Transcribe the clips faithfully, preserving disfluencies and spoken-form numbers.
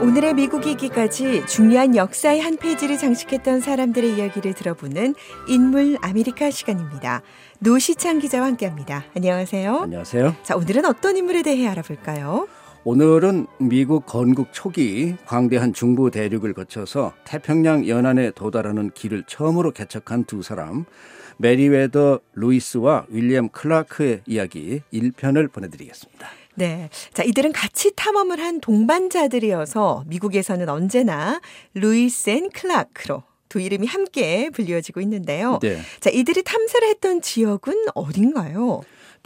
오늘의 미국이 있기까지 중요한 역사의 한 페이지를 장식했던 사람들의 이야기를 들어보는 인물 아메리카 시간입니다. 노시창 기자와 함께합니다. 안녕하세요. 안녕하세요. 자, 오늘은 어떤 인물에 대해 알아볼까요? 오늘은 미국 건국 초기 광대한 중부 대륙을 거쳐서 태평양 연안에 도달하는 길을 처음으로 개척한 두 사람, 메리웨더 루이스와 윌리엄 클라크의 이야기 일 편을 보내드리겠습니다. 네, 자 이들은 같이 탐험을 한 동반자들이어서 미국에서는 언제나 루이스 앤 클라크로 두 이름이 함께 불리워지고 있는데요. 네. 자 이들이 탐사를 했던 지역은 어딘가요?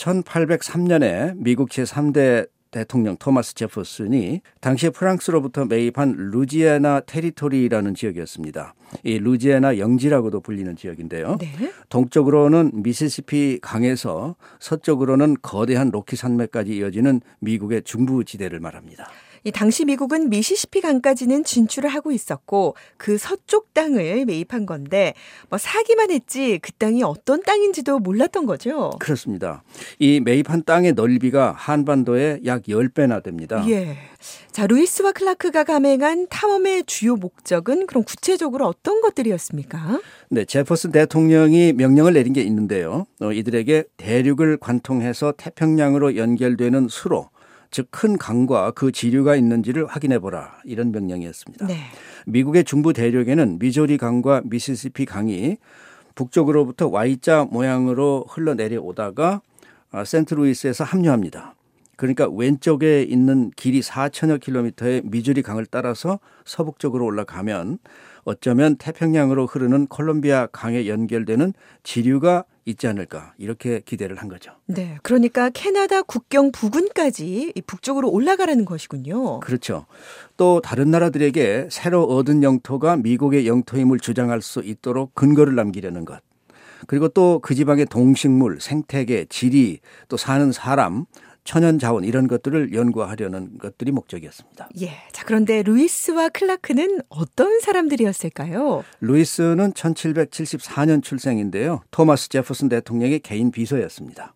천팔백삼 년에 미국 제삼 대 대통령 토마스 제퍼슨이 당시 프랑스로부터 매입한 루지애나 테리토리라는 지역이었습니다. 이 루지애나 영지라고도 불리는 지역인데요. 네. 동쪽으로는 미시시피 강에서 서쪽으로는 거대한 로키 산맥까지 이어지는 미국의 중부지대를 말합니다. 이 당시 미국은 미시시피 강까지는 진출을 하고 있었고 그 서쪽 땅을 매입한 건데 뭐 사기만 했지 그 땅이 어떤 땅인지도 몰랐던 거죠. 그렇습니다. 이 매입한 땅의 넓이가 한반도의 약 십 배나 됩니다. 예. 자, 루이스와 클라크가 감행한 탐험의 주요 목적은 그럼 구체적으로 어떤 것들이었습니까? 네, 제퍼슨 대통령이 명령을 내린 게 있는데요. 어, 이들에게 대륙을 관통해서 태평양으로 연결되는 수로 즉 큰 강과 그 지류가 있는지를 확인해보라 이런 명령이었습니다. 네. 미국의 중부 대륙에는 미조리 강과 미시시피 강이 북쪽으로부터 Y자 모양으로 흘러내려오다가 센트루이스에서 합류합니다. 그러니까 왼쪽에 있는 길이 사천여 킬로미터의 미주리 강을 따라서 서북쪽으로 올라가면 어쩌면 태평양으로 흐르는 콜롬비아 강에 연결되는 지류가 있지 않을까 이렇게 기대를 한 거죠. 네, 그러니까 캐나다 국경 부근까지 북쪽으로 올라가라는 것이군요. 그렇죠. 또 다른 나라들에게 새로 얻은 영토가 미국의 영토임을 주장할 수 있도록 근거를 남기려는 것. 그리고 또 그 지방의 동식물, 생태계, 지리, 또 사는 사람, 천연 자원 이런 것들을 연구하려는 것들이 목적이었습니다. 예. 자, 그런데 루이스와 클라크는 어떤 사람들이었을까요? 루이스는 천칠백칠십사 년 출생인데요. 토마스 제퍼슨 대통령의 개인 비서였습니다.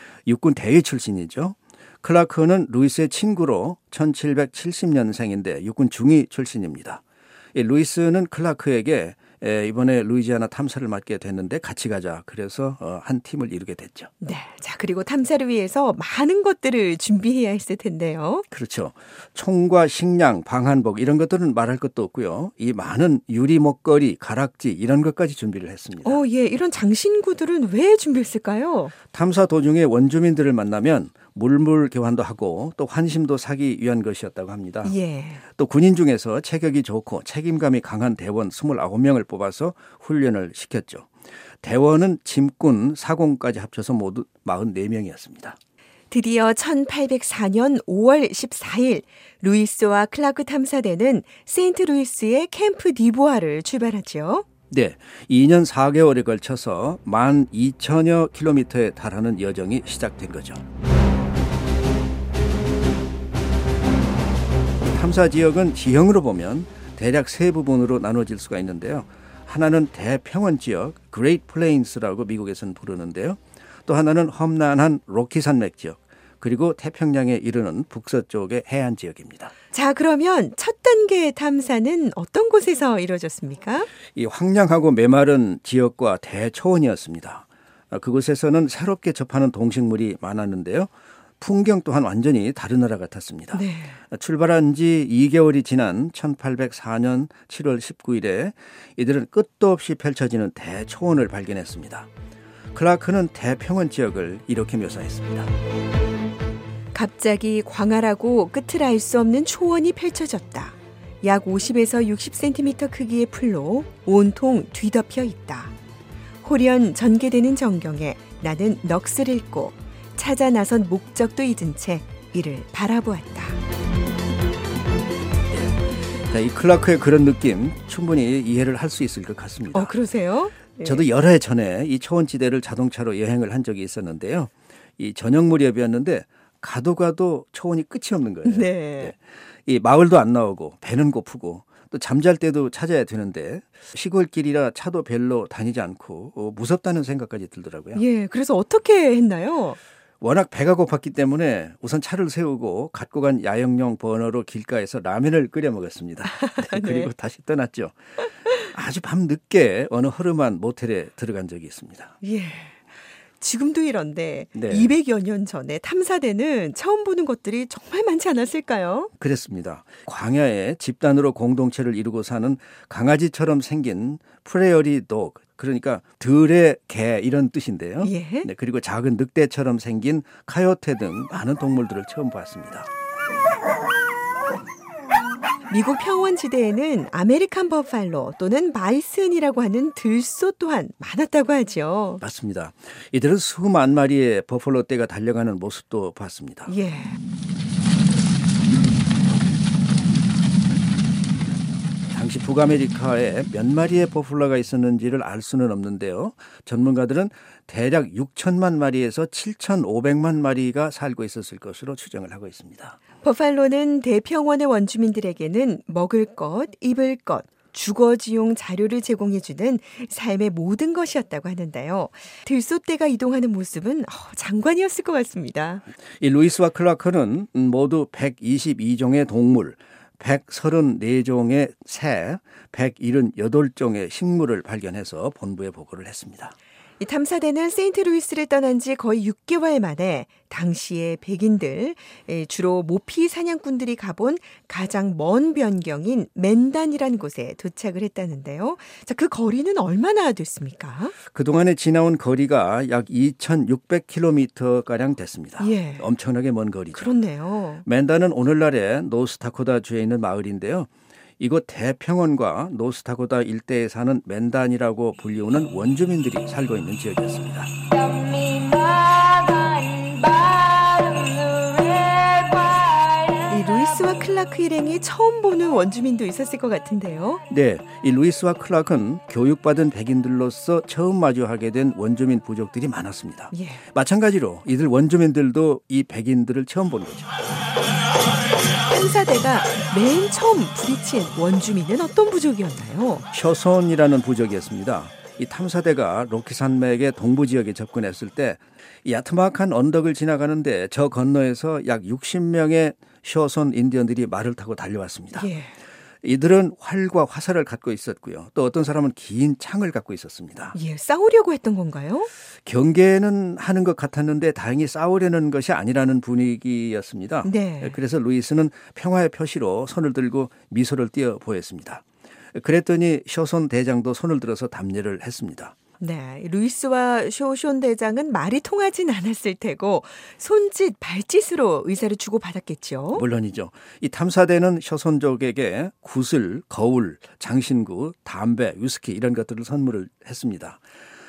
육군 대위 출신이죠. 클라크는 루이스의 친구로 천칠백칠십 년생인데 육군 중위 출신입니다. 이 루이스는 클라크에게 이번에 루이지아나 탐사를 맡게 됐는데 같이 가자. 그래서 한 팀을 이루게 됐죠. 네. 자, 그리고 탐사를 위해서 많은 것들을 준비해야 했을 텐데요. 그렇죠. 총과 식량, 방한복 이런 것들은 말할 것도 없고요. 이 많은 유리 목걸이, 가락지 이런 것까지 준비를 했습니다. 어, 예. 이런 장신구들은 왜 준비했을까요? 탐사 도중에 원주민들을 만나면 물물 교환도 하고 또 환심도 사기 위한 것이었다고 합니다. 예. 또 군인 중에서 체격이 좋고 책임감이 강한 대원 이십구 명을 뽑아서 훈련을 시켰죠. 대원은 짐꾼, 사공까지 합쳐서 모두 사십사 명이었습니다. 드디어 천팔백사 년 오월 십사일 루이스와 클라크 탐사대는 세인트루이스의 캠프 디보아를 출발하죠. 네, 이 년 사 개월에 걸쳐서 만 이천여 킬로미터에 달하는 여정이 시작된 거죠. 탐사 지역은 지형으로 보면 대략 세 부분으로 나눠질 수가 있는데요. 하나는 대평원 지역, 그레이트 플레인스라고 미국에서는 부르는데요. 또 하나는 험난한 로키 산맥 지역, 그리고 태평양에 이르는 북서쪽의 해안 지역입니다. 자, 그러면 첫 단계 탐사는 어떤 곳에서 이루어졌습니까? 이 황량하고 메마른 지역과 대초원이었습니다. 그곳에서는 새롭게 접하는 동식물이 많았는데요. 풍경 또한 완전히 다른 나라 같았습니다. 네. 출발한 지 이 개월이 지난 천팔백사 년 칠월 십구일에 이들은 끝도 없이 펼쳐지는 대초원을 발견했습니다. 클라크는 대평원 지역을 이렇게 묘사했습니다. 갑자기 광활하고 끝을 알 수 없는 초원이 펼쳐졌다. 약 오십에서 육십 센티미터 크기의 풀로 온통 뒤덮여 있다. 홀연 전개되는 전경에 나는 넋을 잃고 찾아 나선 목적도 잊은 채 이를 바라보았다. 네, 이 클라크의 그런 느낌 충분히 이해를 할 수 있을 것 같습니다. 어, 그러세요? 네. 저도 여러 해 전에 이 초원지대를 자동차로 여행을 한 적이 있었는데요. 이 저녁 무렵이었는데 가도 가도 초원이 끝이 없는 거예요. 네. 네. 이 마을도 안 나오고 배는 고프고 또 잠잘 때도 찾아야 되는데 시골길이라 차도 별로 다니지 않고 어, 무섭다는 생각까지 들더라고요. 예, 그래서 어떻게 했나요? 워낙 배가 고팠기 때문에 우선 차를 세우고 갖고 간 야영용 버너로 길가에서 라면을 끓여 먹었습니다. 네, 그리고 네. 다시 떠났죠. 아주 밤늦게 어느 허름한 모텔에 들어간 적이 있습니다. 예. 지금도 이런데 네. 이백여 년 전에 탐사대는 처음 보는 것들이 정말 많지 않았을까요? 그랬습니다. 광야에 집단으로 공동체를 이루고 사는 강아지처럼 생긴 프레어리 독, 그러니까 들의 개 이런 뜻인데요. 예. 네, 그리고 작은 늑대처럼 생긴 카요테 등 많은 동물들을 처음 봤습니다. 미국 평원지대에는 아메리칸 버팔로 또는 바이슨이라고 하는 들소 또한 많았다고 하죠. 맞습니다. 이들은 수만 마리의 버팔로 떼가 달려가는 모습도 봤습니다. 예. 당시 북아메리카에 몇 마리의 버팔로가 있었는지를 알 수는 없는데요. 전문가들은 대략 육천만 마리에서 칠천오백만 마리가 살고 있었을 것으로 추정을 하고 있습니다. 버팔로는 대평원의 원주민들에게는 먹을 것, 입을 것, 주거지용 자료를 제공해주는 삶의 모든 것이었다고 하는데요. 들소떼가 이동하는 모습은 장관이었을 것 같습니다. 이 루이스와 클라크는 모두 백이십이 종의 동물, 백삼십사 종의 새, 백칠십팔 종의 식물을 발견해서 본부에 보고를 했습니다. 이 탐사대는 세인트루이스를 떠난 지 거의 육 개월 만에 당시의 백인들, 주로 모피 사냥꾼들이 가본 가장 먼 변경인 맨단이라는 곳에 도착을 했다는데요. 자, 그 거리는 얼마나 됐습니까? 그동안에 지나온 거리가 약 이천육백 킬로미터가량 됐습니다. 예. 엄청나게 먼 거리죠. 그렇네요. 맨단은 오늘날의 노스다코타주에 있는 마을인데요. 이곳 대평원과 노스다코타 일대에 사는 맨단이라고 불리우는 원주민들이 살고 있는 지역이었습니다. 이 루이스와 클라크 일행이 처음 보는 원주민도 있었을 것 같은데요. 네, 이 루이스와 클라크는 교육받은 백인들로서 처음 마주하게 된 원주민 부족들이 많았습니다. 예. 마찬가지로 이들 원주민들도 이 백인들을 처음 본 거죠. 탐사대가 맨 처음 부딪힌 원주민은 어떤 부족이었나요? 셔손이라는 부족이었습니다. 이 탐사대가 로키 산맥의 동부 지역에 접근했을 때 이 야트막한 언덕을 지나가는데 저 건너에서 약 육십 명의 셔손 인디언들이 말을 타고 달려왔습니다. 예. 이들은 활과 화살을 갖고 있었고요. 또 어떤 사람은 긴 창을 갖고 있었습니다. 예, 싸우려고 했던 건가요? 경계는 하는 것 같았는데 다행히 싸우려는 것이 아니라는 분위기였습니다. 네. 그래서 루이스는 평화의 표시로 손을 들고 미소를 띄어 보였습니다. 그랬더니 셔손 대장도 손을 들어서 답례를 했습니다. 네, 루이스와 쇼숀 대장은 말이 통하진 않았을 테고 손짓, 발짓으로 의사를 주고받았겠죠. 물론이죠. 이 탐사대는 셔손족에게 구슬, 거울, 장신구, 담배, 위스키 이런 것들을 선물을 했습니다.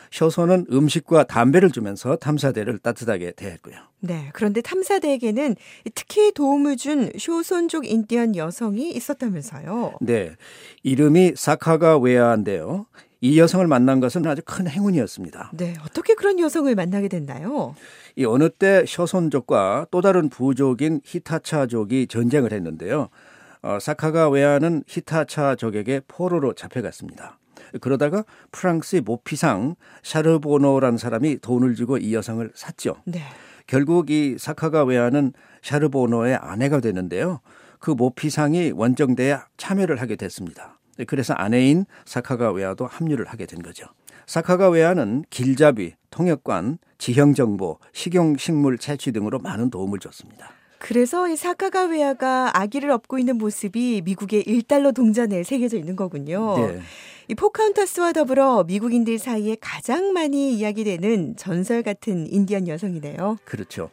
셔손은 음식과 담배를 주면서 탐사대를 따뜻하게 대했고요. 네, 그런데 탐사대에게는 특히 도움을 준 쇼손족 인디언 여성이 있었다면서요. 네, 이름이 사카가 웨아인데요. 이 여성을 만난 것은 아주 큰 행운이었습니다. 네, 어떻게 그런 여성을 만나게 됐나요? 이 어느 때 셔손족과 또 다른 부족인 히타차족이 전쟁을 했는데요. 어, 사카가 웨아는 히타차족에게 포로로 잡혀갔습니다. 그러다가 프랑스의 모피상 샤르보노라는 사람이 돈을 주고 이 여성을 샀죠. 네. 결국 이 사카가 웨아는 샤르보노의 아내가 되는데요. 그 모피상이 원정대에 참여를 하게 됐습니다. 그래서 아내인 사카가 웨아도 합류를 하게 된 거죠. 사카가 웨아는 길잡이, 통역관, 지형정보, 식용식물 채취 등으로 많은 도움을 줬습니다. 그래서 이 사카가 웨아가 아기를 업고 있는 모습이 미국의 일 달러 동전에 새겨져 있는 거군요. 네. 이 포카운타스와 더불어 미국인들 사이에 가장 많이 이야기되는 전설 같은 인디언 여성이네요. 그렇죠.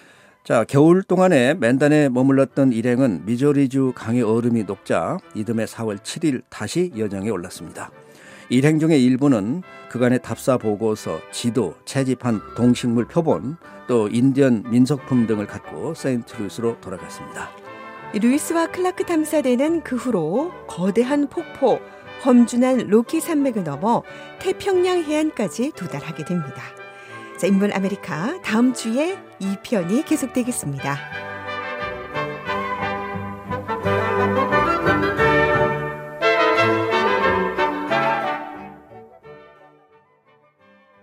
자, 겨울 동안에 맨단에 머물렀던 일행은 미조리주 강의 얼음이 녹자 이듬해 사월 칠일 다시 여정에 올랐습니다. 일행 중의 일부는 그간의 답사 보고서, 지도, 채집한 동식물 표본, 또 인디언 민속품 등을 갖고 세인트루이스로 돌아갔습니다. 루이스와 클라크 탐사대는 그 후로 거대한 폭포, 험준한 로키 산맥을 넘어 태평양 해안까지 도달하게 됩니다. 자, 인문 아메리카 다음 주에 이 편이 계속되겠습니다.